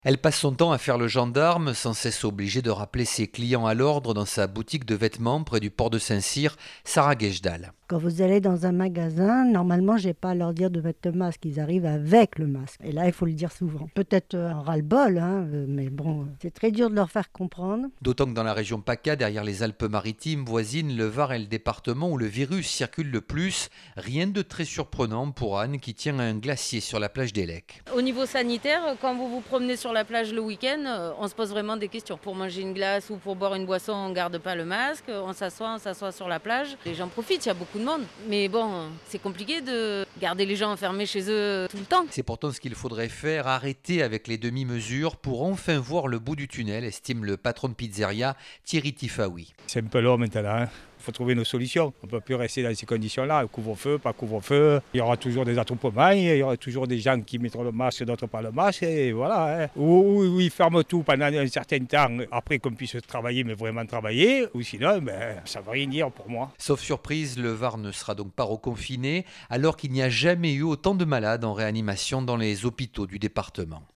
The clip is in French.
Elle passe son temps à faire le gendarme, sans cesse obligée de rappeler ses clients à l'ordre dans sa boutique de vêtements près du port de Saint-Cyr, Sarah Guejdal. Quand vous allez dans un magasin, normalement, j'ai pas à leur dire de mettre le masque. Ils arrivent avec le masque. Et là, il faut le dire souvent. Peut-être un ras-le-bol, mais bon, c'est très dur de leur faire comprendre. D'autant que dans la région PACA, derrière les Alpes-Maritimes voisines, le Var est le département où le virus circule le plus. Rien de très surprenant pour Anne qui tient un glacier sur la plage d'Élec. Au niveau sanitaire, quand vous vous promenez sur la plage le week-end, on se pose vraiment des questions. Pour manger une glace ou pour boire une boisson, on ne garde pas le masque, on s'assoit sur la plage. Les gens profitent, il y a beaucoup de monde. Mais bon, c'est compliqué de garder les gens enfermés chez eux tout le temps. C'est pourtant ce qu'il faudrait faire, arrêter avec les demi-mesures pour enfin voir le bout du tunnel, estime le patron de pizzeria Thierry Tifaoui. C'est un peu long maintenant. Il faut trouver nos solutions. On ne peut plus rester dans ces conditions-là. Couvre-feu, pas couvre-feu. Il y aura toujours des attroupements, il y aura toujours des gens qui mettront le masque, d'autres pas le masque. Et voilà. Ou ils ferment tout pendant un certain temps, après qu'on puisse travailler, mais vraiment travailler. Ou sinon, ça ne veut rien dire pour moi. Sauf surprise, le Var ne sera donc pas reconfiné, alors qu'il n'y a jamais eu autant de malades en réanimation dans les hôpitaux du département.